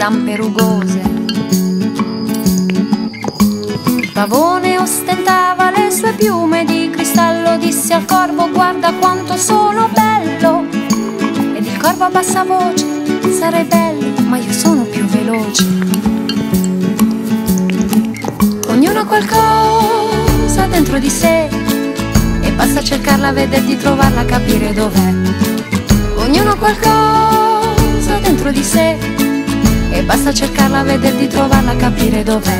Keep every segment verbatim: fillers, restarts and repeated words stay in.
zampe rugose. Il pavone ostentava le sue piume di cristallo, disse al corvo: guarda quanto sono bello. Ed il corvo a bassa voce: sarei bello, ma io sono più veloce. Ognuno ha qualcosa dentro di sé e basta cercarla, vederti, trovarla, capire dov'è. Ognuno ha qualcosa dentro di sé e basta cercarla, vederti, trovarla, capire dov'è.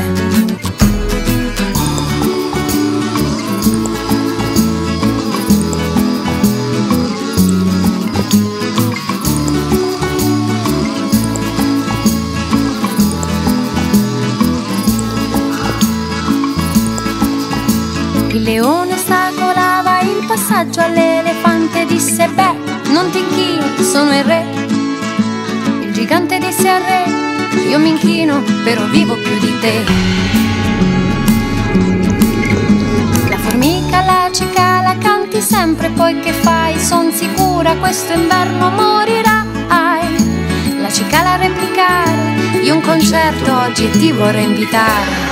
Il leone ostacolava il passaggio all'elefante e disse: beh, non ti inchini, sono il re. Il gigante disse al re: io mi inchino, però vivo più di te. La formica, la cicala, canti sempre, poi che fai? Son sicura questo inverno morirai. La cicala a replicare: io un concerto oggi e ti vorrei invitare.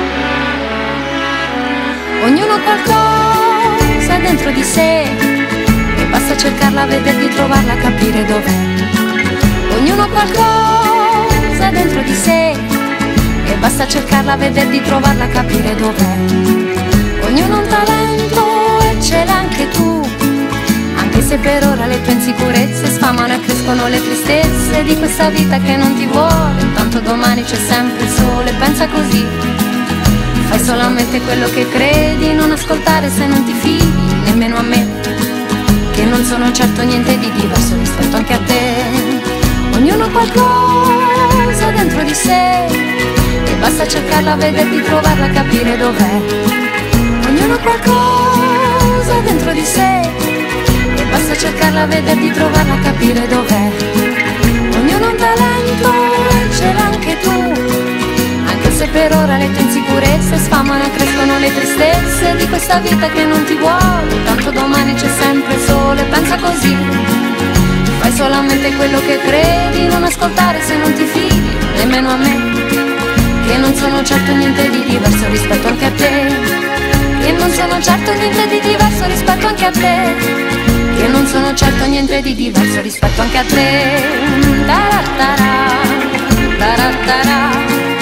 Ognuno ha qualcosa dentro di sé e basta cercarla, vederti, trovarla, capire dov'è. Ognuno ha qualcosa dentro di sé e basta cercarla, vederti, trovarla, capire dov'è. Ognuno ha un talento e ce l'hai anche tu, anche se per ora le tue insicurezze sfamano e crescono le tristezze di questa vita che non ti vuole. Intanto domani c'è sempre il sole, pensa così. Fai solamente quello che credi, non ascoltare se non ti fidi, nemmeno a me, che non sono certo niente di diverso rispetto anche a te. Ognuno ha qualcosa dentro di sé e basta cercarla, vederti, trovarla, capire dov'è. Ognuno ha qualcosa dentro di sé e basta cercarla, vederti, trovarla, capire dov'è. Ognuno ha un talento e ce l'hai anche tu, se per ora le tue insicurezze sfamano e crescono le tristezze di questa vita che non ti vuole. Tanto domani c'è sempre il sole, pensa così. Fai solamente quello che credi, non ascoltare se non ti fidi, nemmeno a me, che non sono certo niente di diverso rispetto anche a te. Che non sono certo niente di diverso rispetto anche a te. Che non sono certo niente di diverso rispetto anche a te. Tarattara, tarattara.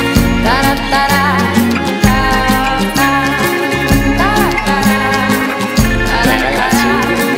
Beh ragazzi,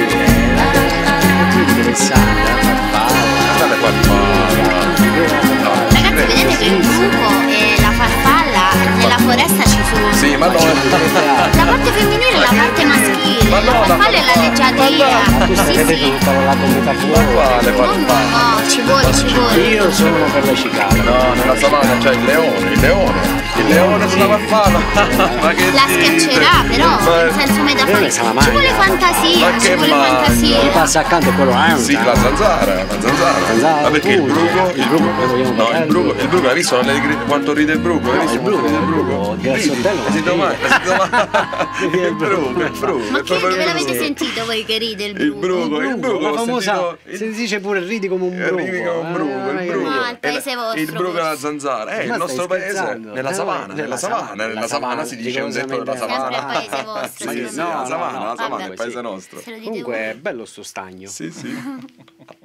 è interessante, guarda qua di ragazzi, vedete che il buco e la farfalla nella foresta ci sono. Sì, ma no, la parte femminile e la parte maschile. Ma no, la farfalla è la leggiadria. Sì, sì. la comunità ma quale No, no, ci vuole, ci vuole. Io sono per la cicala. no, nella savana c'è il leone, il leone, il leone sulla farfalla. Ma che La dite? schiaccerà, però Ma- nel senso metaforico. se la Ci mangia. vuole fantasia, Ma ci che vuole mangia? fantasia. Chi passa accanto è quello eh, Sì, la zanzara, la zanzara. Zanzara, Ma perché il pure. bruco, il Il bruco, bruco, vogliamo no, il parlare bruco, del il bruco, hai visto le gri- quanto ride il bruco? Hai No, visto il bruco, quanto ride il bruco, di Ridi, Assortello e si non domani, ride. si domani. Il bruco, il bruco. Ma è che proprio dove il l'avete bruco. sentito voi che ride il Il bruco? bruco, il bruco, la ho famosa, sentito il- si dice pure ridi come un bruco. Ridi come un bruco, il Eh, bruco. No, al E paese la- vostro, Il bruco e la forse. zanzara. Eh, Ma il stai nostro paese, scherzando? nella No, savana, nella savana, nella savana si dice un detto della Sempre al savana. paese vostro. Sì, secondo sì, me. la savana, la savana è Vabbè. il paese nostro. Se lo dite Comunque voi. è bello sto stagno. Sì, sì.